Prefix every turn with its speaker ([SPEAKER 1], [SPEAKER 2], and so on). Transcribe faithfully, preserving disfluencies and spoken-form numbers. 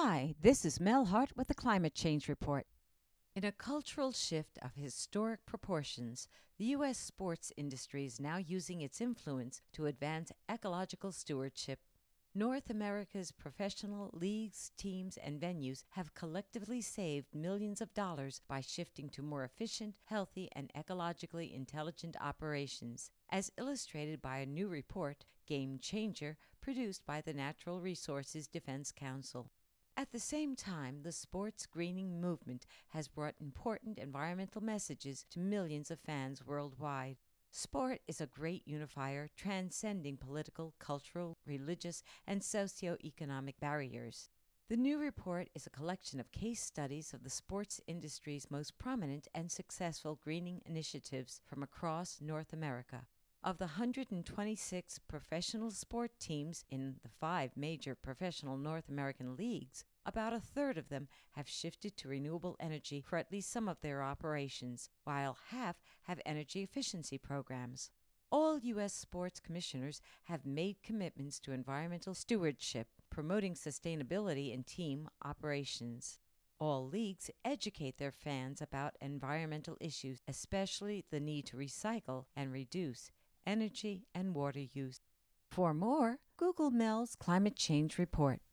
[SPEAKER 1] Hi, this is Mel Hart with the Climate Change Report. In a cultural shift of historic proportions, the U S sports industry is now using its influence to advance ecological stewardship. North America's professional leagues, teams, and venues have collectively saved millions of dollars by shifting to more efficient, healthy, and ecologically intelligent operations, as illustrated by a new report, Game Changer, produced by the Natural Resources Defense Council. At the same time, the sports greening movement has brought important environmental messages to millions of fans worldwide. Sport is a great unifier, transcending political, cultural, religious, and socio-economic barriers. The new report is a collection of case studies of the sports industry's most prominent and successful greening initiatives from across North America. Of the one hundred twenty-six professional sport teams in the five major professional North American leagues, about a third of them have shifted to renewable energy for at least some of their operations, while half have energy efficiency programs. All U S sports commissioners have made commitments to environmental stewardship, promoting sustainability in team operations. All leagues educate their fans about environmental issues, especially the need to recycle and reduce energy and water use. For more, Google Mel's Climate Change Report.